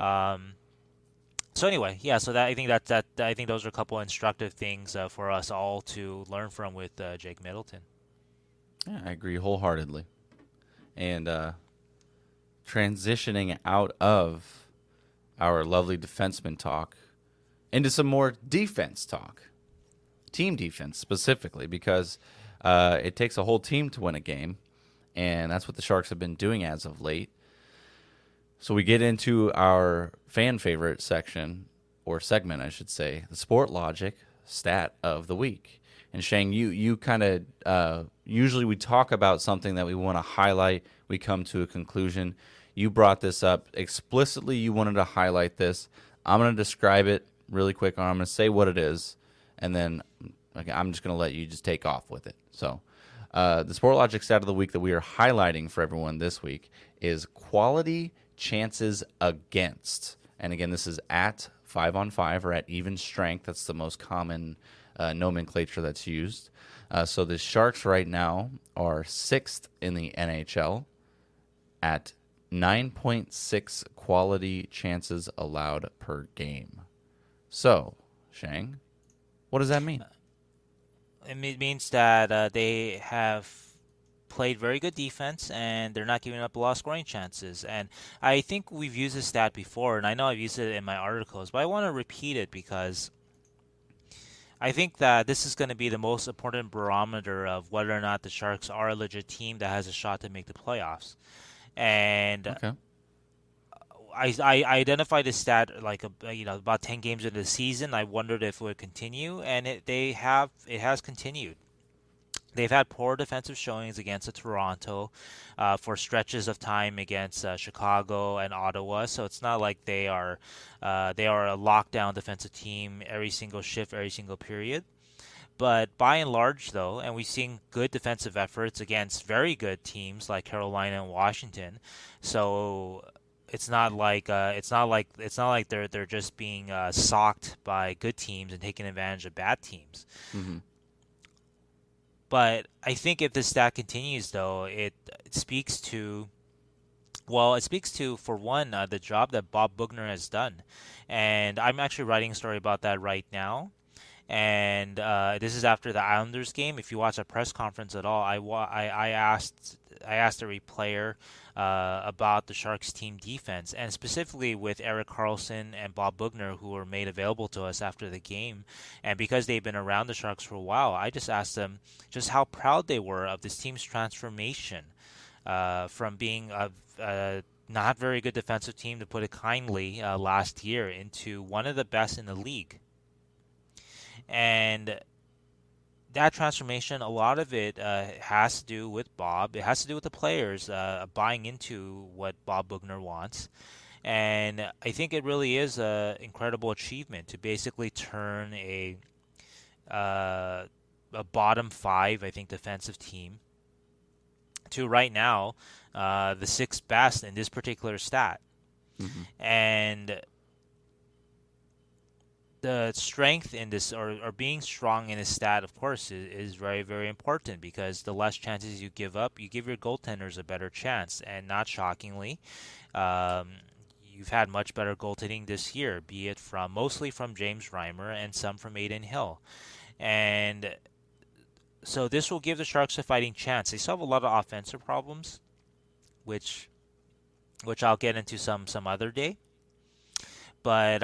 So anyway, so that I think those are a couple of instructive things for us all to learn from with Jake Middleton. Yeah, I agree wholeheartedly. And transitioning out of our lovely defenseman talk into some more defense talk, team defense specifically, because it takes a whole team to win a game, and that's what the Sharks have been doing as of late. So we get into our fan favorite section, or segment, I should say, the Sport Logic stat of the week. And Shang, you kind of, usually we talk about something that we want to highlight, we come to a conclusion. You brought this up explicitly, you wanted to highlight this. I'm going to describe it really quick, or I'm going to say what it is, and then I'm just going to let you just take off with it. So the Sport Logic stat of the week that we are highlighting for everyone this week is quality chances against. And again, this is at 5-on-5 or at even strength. That's the most common nomenclature that's used. So the Sharks right now are 6th in the NHL at 9.6 quality chances allowed per game. So, Shang, what does that mean? It means that they have played very good defense, and they're not giving up a lot of scoring chances. And I think we've used this stat before, and I know I've used it in my articles, but I want to repeat it because I think that this is going to be the most important barometer of whether or not the Sharks are a legit team that has a shot to make the playoffs. And I identified this stat about 10 games into the season. I wondered if it would continue, and it has continued. They've had poor defensive showings against the Toronto for stretches of time against Chicago and Ottawa. So it's not like they are a lockdown defensive team every single shift, every single period. But by and large, though, and we've seen good defensive efforts against very good teams like Carolina and Washington. So it's not like they're just being socked by good teams and taking advantage of bad teams. Mm-hmm. But I think if this stat continues, though, it speaks to, for one, the job that Bob Boughner has done. And I'm actually writing a story about that right now. And this is after the Islanders game. If you watch a press conference at all, I asked every player about the Sharks team defense, and specifically with Erik Karlsson and Bob Boughner, who were made available to us after the game. And because they've been around the Sharks for a while, I just asked them just how proud they were of this team's transformation from being a not very good defensive team, to put it kindly, last year into one of the best in the league. And that transformation, a lot of it has to do with Bob. It has to do with the players buying into what Bob Boughner wants. And I think it really is an incredible achievement to basically turn a bottom five, I think, defensive team to right now the sixth best in this particular stat. Mm-hmm. And the strength in this, or being strong in this stat, of course, is very, very important, because the less chances you give up, you give your goaltenders a better chance. And not shockingly, you've had much better goaltending this year, be it mostly from James Reimer and some from Adin Hill. And so this will give the Sharks a fighting chance. They still have a lot of offensive problems, which I'll get into some other day. But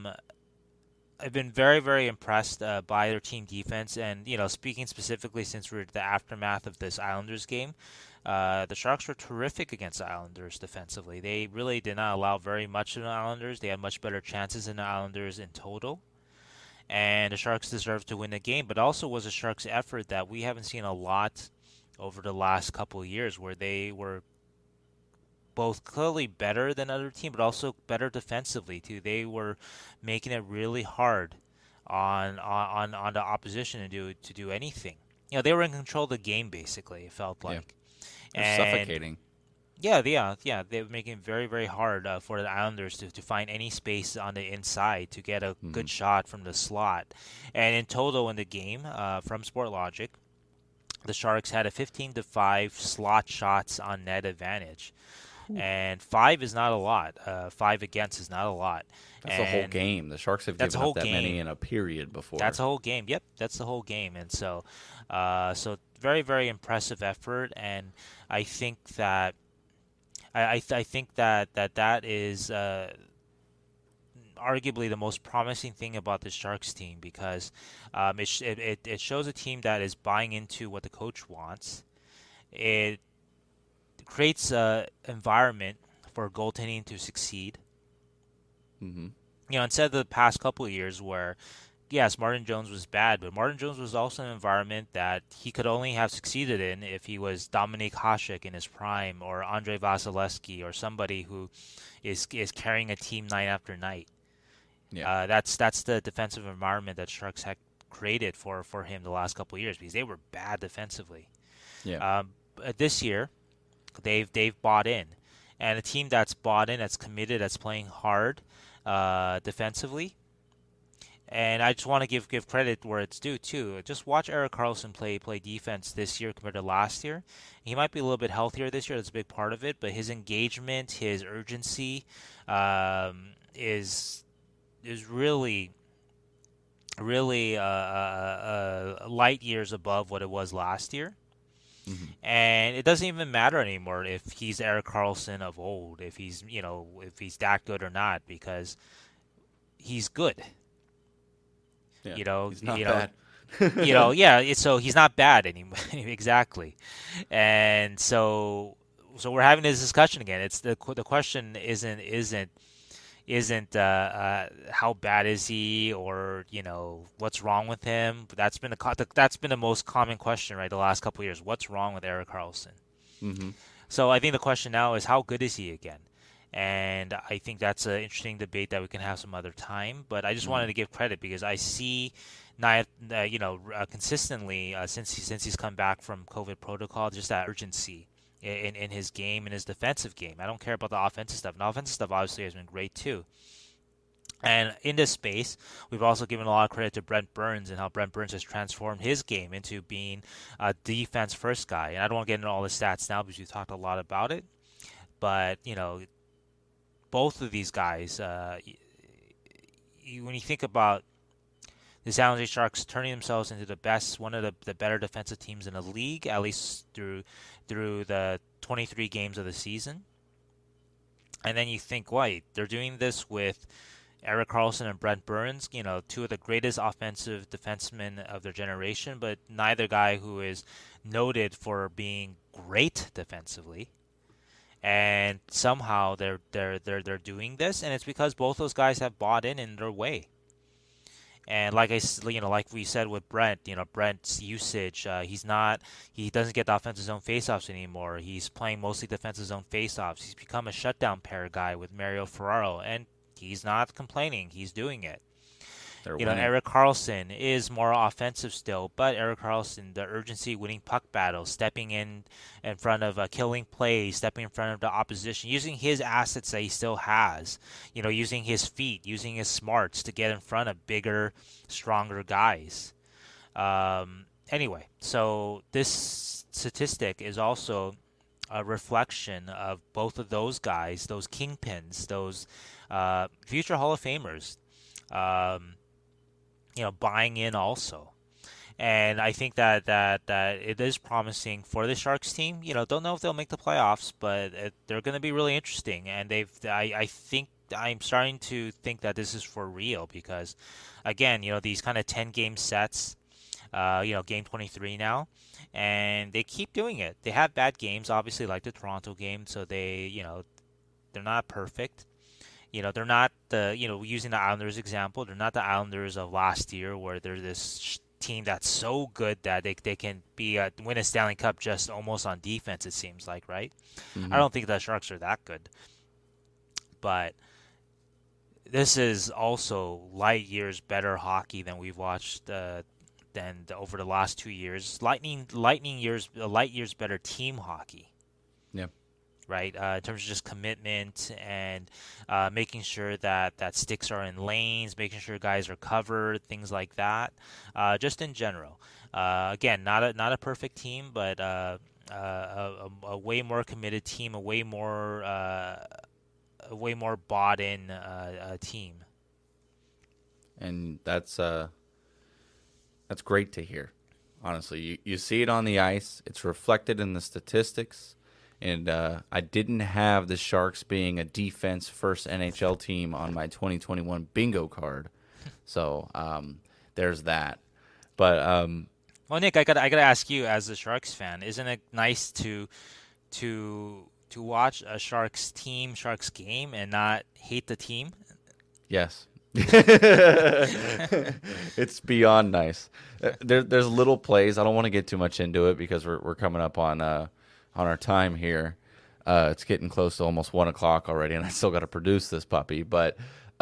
I've been very, very impressed by their team defense. And, speaking specifically, since we're at the aftermath of this Islanders game, the Sharks were terrific against the Islanders defensively. They really did not allow very much in the Islanders. They had much better chances in the Islanders in total. And the Sharks deserved to win the game, but also was a Sharks effort that we haven't seen a lot over the last couple of years, where they were both clearly better than other teams, but also better defensively too. They were making it really hard on the opposition to do anything. They were in control of the game, basically. It felt like, suffocating. Yeah. They were making it very, very hard for the Islanders to find any space on the inside to get a good shot from the slot. And in total in the game, from Sportlogic, the Sharks had a 15-5 slot shots on net advantage. And 5 is not a lot. 5 against is not a lot. That's the whole game. The Sharks have given up that many in a period before. That's the whole game. Yep, that's the whole game. And so very, very impressive effort. And I think that I think that is arguably the most promising thing about the Sharks team, because it shows a team that is buying into what the coach wants. It creates an environment for goaltending to succeed. Mm-hmm. Instead of the past couple of years where, yes, Martin Jones was bad, but Martin Jones was also an environment that he could only have succeeded in if he was Dominik Hasek in his prime, or Andrei Vasilevsky, or somebody who is carrying a team night after night. Yeah, that's the defensive environment that Sharks had created for him the last couple of years, because they were bad defensively. Yeah. This year, they've bought in, and a team that's bought in, that's committed, that's playing hard defensively. And I just want to give credit where it's due too. Just watch Erik Karlsson play defense this year compared to last year. He might be a little bit healthier this year. That's a big part of it. But his engagement, his urgency, is really light years above what it was last year. Mm-hmm. And it doesn't even matter anymore if he's Erik Karlsson of old, if he's that good or not, because he's good. Yeah, he's not bad. So he's not bad anymore. Exactly. And so we're having this discussion again. It's the question isn't isn't how bad is he, or what's wrong with him. That's been the most common question, right? The last couple of years, what's wrong with Erik Karlsson? Mm-hmm. So I think the question now is how good is he again? And I think that's an interesting debate that we can have some other time. But I just wanted to give credit because I see, consistently since he's come back from COVID protocol, just that urgency in his game, in his defensive game. I don't care about the offensive stuff. And the offensive stuff obviously has been great too. And in this space, we've also given a lot of credit to Brent Burns and how Brent Burns has transformed his game into being a defense-first guy. And I don't want to get into all the stats now because we've talked a lot about it. But, both of these guys, when you think about the San Jose Sharks turning themselves into one of the better defensive teams in the league, at least through the 23 games of the season. And then you think, wait, they're doing this with Erik Karlsson and Brent Burns, two of the greatest offensive defensemen of their generation, but neither guy who is noted for being great defensively. And somehow they're doing this, and it's because both those guys have bought in their way. And like we said with Brent, Brent's usage, he doesn't get the offensive zone faceoffs anymore. He's playing mostly defensive zone faceoffs. He's become a shutdown pair guy with Mario Ferraro, and he's not complaining. He's doing it. Erik Karlsson is more offensive still, but Erik Karlsson, the urgency, winning puck battles, stepping in front of killing plays, stepping in front of the opposition, using his assets that he still has, using his feet, using his smarts to get in front of bigger, stronger guys. Anyway, so this statistic is also a reflection of both of those guys, those kingpins, those future Hall of Famers. Buying in also. And I think that it is promising for the Sharks team. Don't know if they'll make the playoffs, but they're going to be really interesting. And I think I'm starting to think that this is for real because, again, these kind of 10-game sets, game 23 now, and they keep doing it. They have bad games, obviously, like the Toronto game, so they're not perfect. They're not using the Islanders example, they're not the Islanders of last year where they're this team that's so good that they can win a Stanley Cup just almost on defense, it seems like, right? Mm-hmm. I don't think the Sharks are that good. But this is also light years better hockey than we've watched over the last 2 years. Light years better team hockey. Yeah. Right, in terms of just commitment and making sure that sticks are in lanes, making sure guys are covered, things like that. Just in general, again, not a perfect team, but a way more committed team, a way more bought in team. And that's great to hear. Honestly, you see it on the ice. It's reflected in the statistics. And I didn't have the Sharks being a defense-first NHL team on my 2021 bingo card, so there's that. But well, Nick, I gotta ask you, as a Sharks fan, isn't it nice to watch a Sharks game and not hate the team? Yes. It's beyond nice. There's little plays. I don't want to get too much into it because we're coming up on our time here. It's getting close to almost 1 o'clock already, and I still got to produce this puppy. But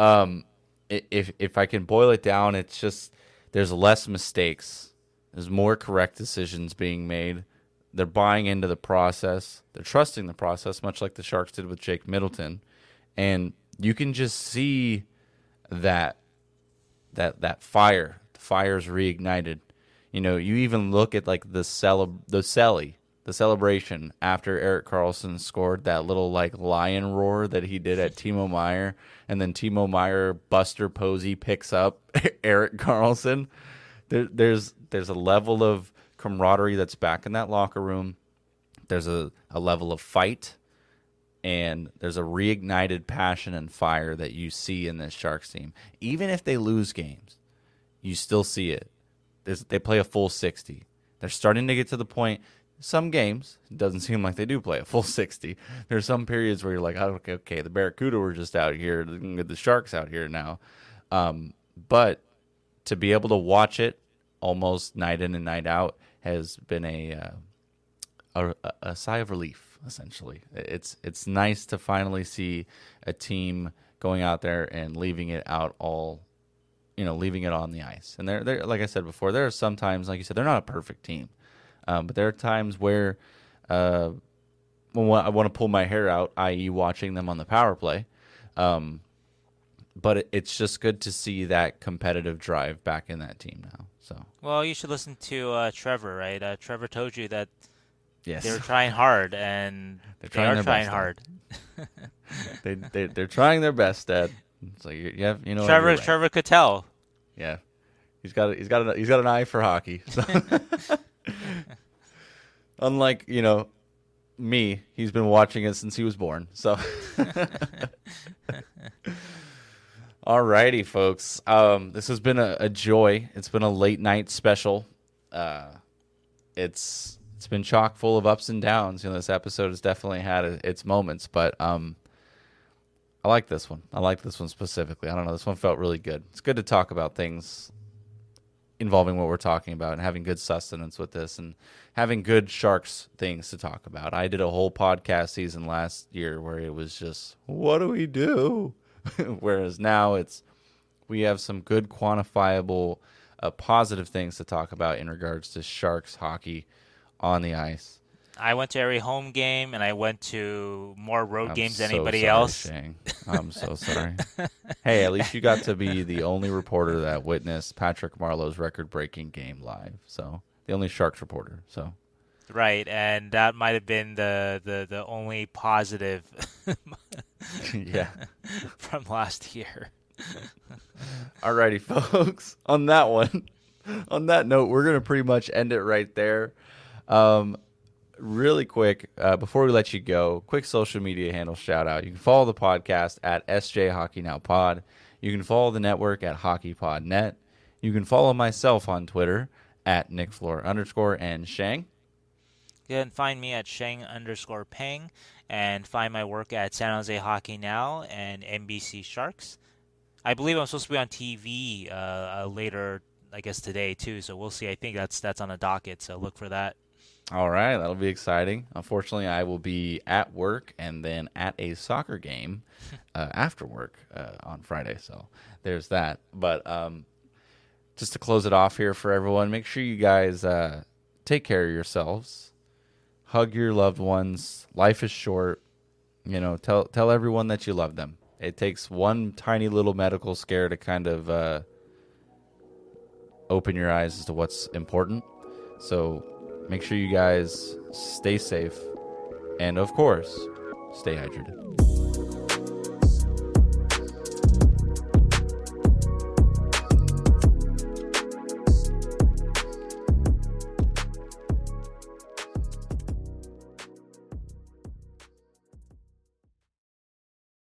if I can boil it down, it's just there's less mistakes. There's more correct decisions being made. They're buying into the process. They're trusting the process, much like the Sharks did with Jake Middleton. And you can just see that fire. The fire's reignited. You even look at like the celebration after Erik Karlsson scored that little like lion roar that he did at Timo Meier, and then Timo Meier Buster Posey picks up Erik Karlsson. There's a level of camaraderie that's back in that locker room. There's a level of fight, and there's a reignited passion and fire that you see in this Sharks team. Even if they lose games, you still see it. They play a full 60. They're starting to get to the point. some games, it doesn't seem like they do play a full 60. There's some periods where you're like, okay, the Barracuda were just out here, the Sharks out here now. But to be able to watch it almost night in and night out has been a sigh of relief, essentially. It's nice to finally see a team going out there and leaving it out all, leaving it on the ice. And they're like I said before, there are some times, like you said, they're not a perfect team. But there are times where I want to pull my hair out, i.e. watching them on the power play. But it's just good to see that competitive drive back in that team now. So, well, you should listen to Trevor, right? Trevor told you that yes, they're trying hard, and they are trying hard. They're trying their best, Dad. It's like Trevor could tell. Yeah, he's got an eye for hockey. So. Unlike me, he's been watching it since he was born. So, alrighty, folks. This has been a joy. It's been a late night special. It's been chock full of ups and downs. This episode has definitely had its moments, but I like this one. I like this one specifically. I don't know. This one felt really good. It's good to talk about things involving what we're talking about and having good sustenance with this and having good Sharks things to talk about. I did a whole podcast season last year where it was just, what do we do? Whereas now we have some good quantifiable positive things to talk about in regards to Sharks hockey on the ice. I went to every home game, and I went to more road games than anybody else. Shane. I'm so sorry. Hey, at least you got to be the only reporter that witnessed Patrick Marleau's record-breaking game live. So the only Sharks reporter. So right, and that might have been the only positive. Yeah, from last year. Alrighty, folks. On that note, we're gonna pretty much end it right there. Really quick, before we let you go, quick social media handle shout out. You can follow the podcast at SJ Hockey Now Pod. You can follow the network at HockeyPodNet. You can follow myself on Twitter at NickFloor_ and Shang. You can find me at Shang_Peng and find my work at San Jose Hockey Now and NBC Sharks. I believe I'm supposed to be on TV later, I guess today too. So we'll see. I think that's on the docket. So look for that. All right, that'll be exciting. Unfortunately, I will be at work and then at a soccer game after work on Friday. So there's that. But just to close it off here for everyone, make sure you guys take care of yourselves. Hug your loved ones. Life is short. Tell everyone that you love them. It takes one tiny little medical scare to kind of open your eyes as to what's important. So make sure you guys stay safe and, of course, stay hydrated.